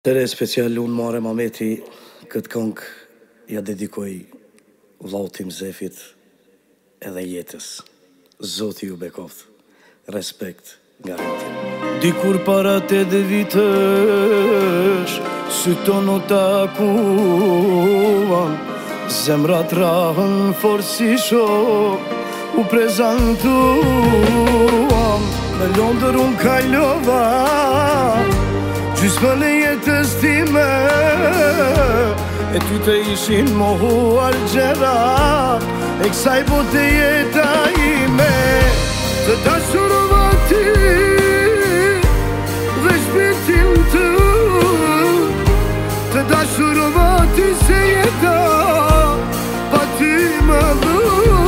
Tere special unë Mare Mameti, këtë këngë ja dedikoj vllautim Zefit edhe jetës. Zoti ju bekoft, respekt nga rëndin. Dikur para 8 vitësh, sy tonë u takuan, zemrat rahën forë si shok, u prezentuam. Me Londër unë kajlova, gjysmën e jetës time, e ty të ishin mohuar gjërat e kësaj bote jeta ime. Të dashurova ti dhe shpirtin të, të dashurova ti se jeta pa ty më dhu,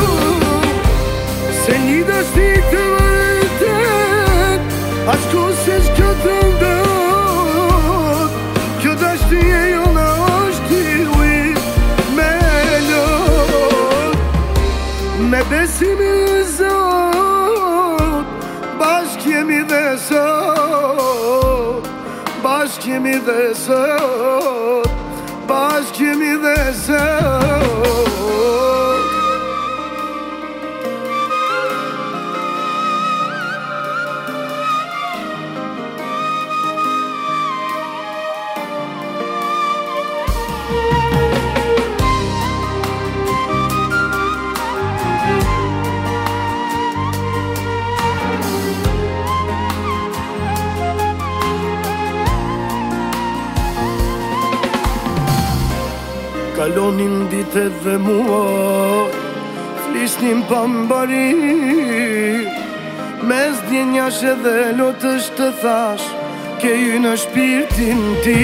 se një dashni të vërtet ashtu se s'kjo të ndot, kjo dashni e jona është i ujt me lot. Me besimin e Zot, bashk jemi dhe sot, bashk jemi dhe sot, bashk jemi dhe sot. Kalonin ditet dhe muaj, flisnim pambari, mes djenjash edhe lotësh të thash, ke ju në shpirtin ti.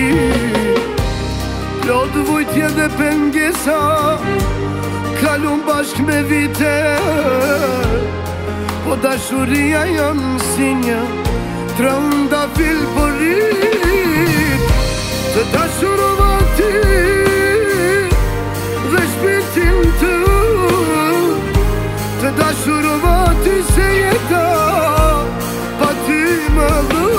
Plot vujtje dhe pengesa, kalon bashk me vite, po dashuria janë si një trëndafil për rrit. Të dashurova ti dhe shpirtin të, të dashurova ty se jeta pa ty më dhu,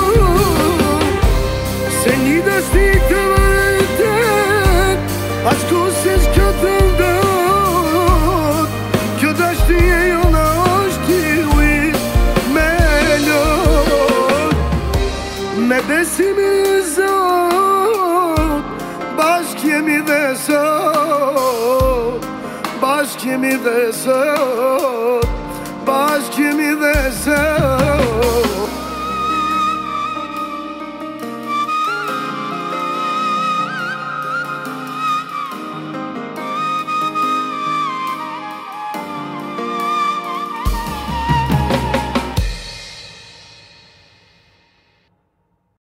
se një dashni të vërtet ashtu se s'kjo të ndot, kjo dashni e jona është i ujt me lot. Me besimin e Zot, bashk jemi dhe sot, bashk jemi dhe sot, bashk jemi dhe sot.